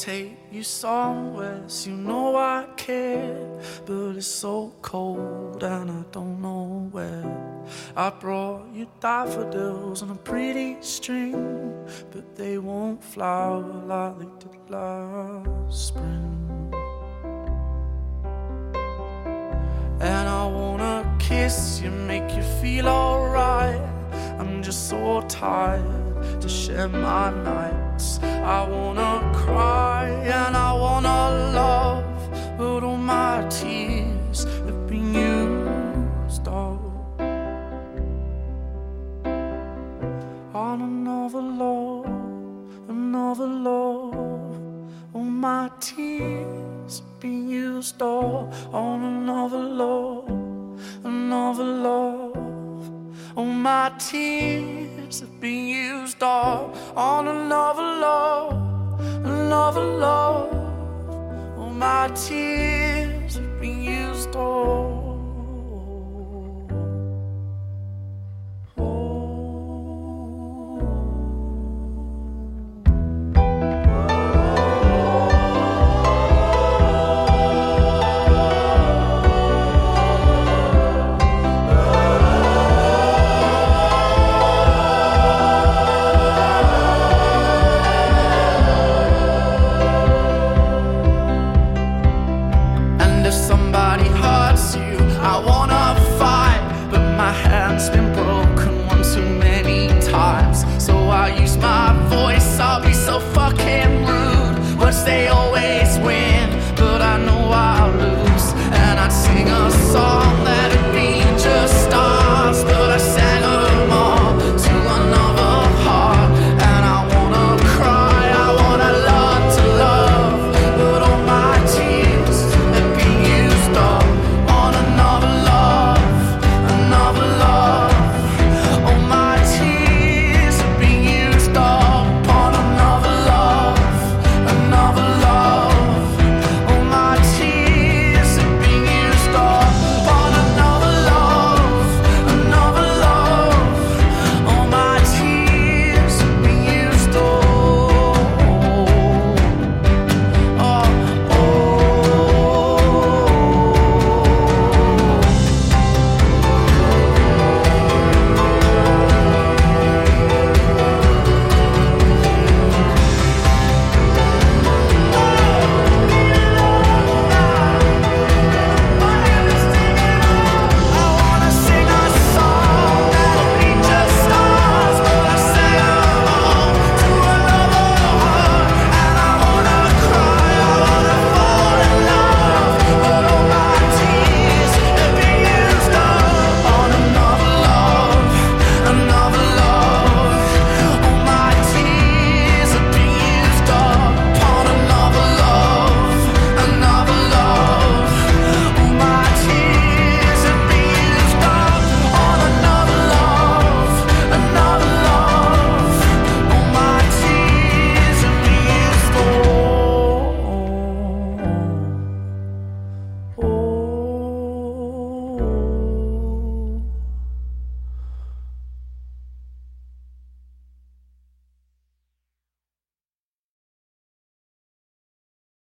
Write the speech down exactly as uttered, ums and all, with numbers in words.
take you somewhere, so you know I care. But it's so cold and I don't know where. I brought you daffodils on a pretty string, but they won't flower like they did last spring. And I wanna kiss you, make you feel alright. I'm just so tired to share my nights. I wanna cry and I wanna love, but all my tears have been used up on another love, another love. All my tears have been used up on another love, another love. All my tears have been used up on another love, another love. All my tears have been used up. Hand's been broken one too many times, so I use my voice. I'll be so far